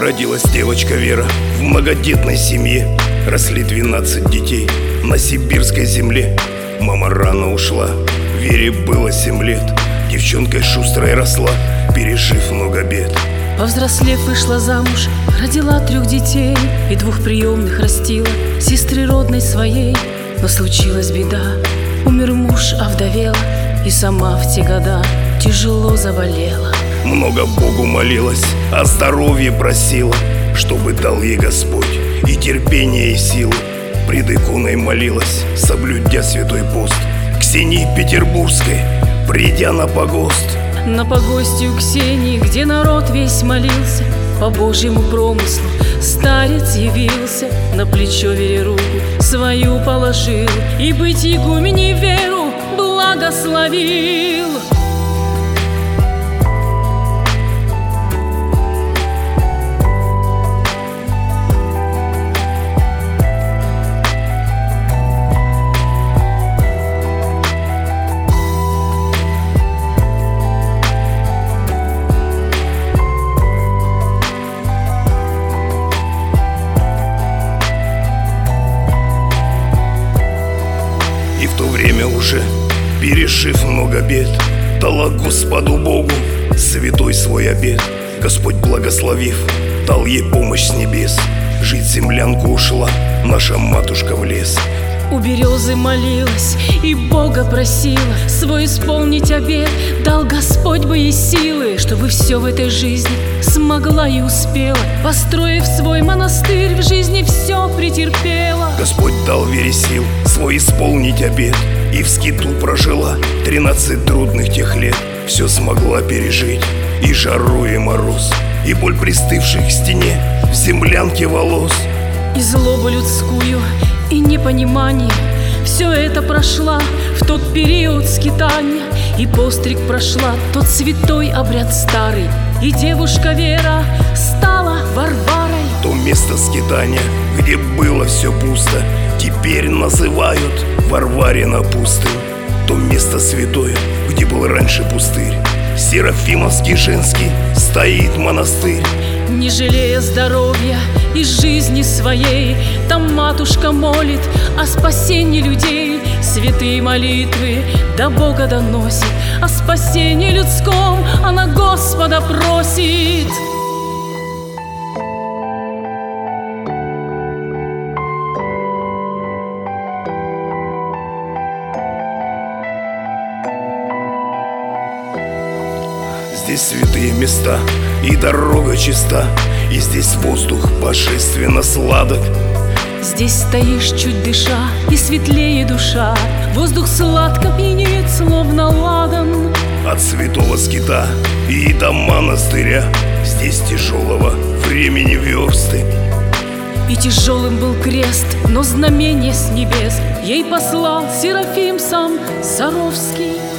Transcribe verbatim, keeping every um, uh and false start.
Родилась девочка Вера в многодетной семье. Росли двенадцать детей на сибирской земле. Мама рано ушла, Вере было семь лет. Девчонкой шустрой росла, пережив много бед. Повзрослев, вышла замуж, родила трех детей и двух приемных растила, сестры родной своей. Но случилась беда, умер муж, овдовела, и сама в те года тяжело заболела. Много Богу молилась, о здоровье просила, чтобы дал ей Господь и терпение, и силу. Пред иконой молилась, соблюдя святой пост. Ксении Петербургской, придя на погост. На погосте у Ксении, где народ весь молился, по Божьему промыслу старец явился. На плечо Вере руку свою положил и быть игуменей веру благословил. И в то время уже, пережив много бед, дала Господу Богу святой свой обет. Господь, благословив, дал ей помощь с небес. Жить землянку ушла наша матушка в лес. У березы молилась и Бога просила свой исполнить обет. Дал Господь бы ей силы, чтобы все в этой жизни смогла и успела. Построив свой монастырь, в жизни все претерпела. Господь дал Вере сил свой исполнить обет, и в скиту прожила тринадцать трудных тех лет. Все смогла пережить, и жару, и мороз, и боль пристывших к стене в землянке волос. И злобу людскую, и непонимание, все это прошла в тот период скитания. И постриг прошла тот святой обряд старый, и девушка Вера стала Варварой. То место скитания, где было все пусто, теперь называют Варварина пустынь. То место святое, где был раньше пустырь, Серафимовский женский стоит монастырь. Не жалея здоровья и жизни своей, там матушка молит о спасении людей. Святые молитвы до Бога доносит, о спасении людском она Господа просит. Здесь святые места, и дорога чиста, и здесь воздух божественно сладок. Здесь стоишь, чуть дыша, и светлее душа. Воздух сладко пьянеет, словно ладан. От святого скита и до монастыря здесь тяжелого времени версты. И тяжелым был крест, но знамение с небес ей послал Серафим сам Саровский.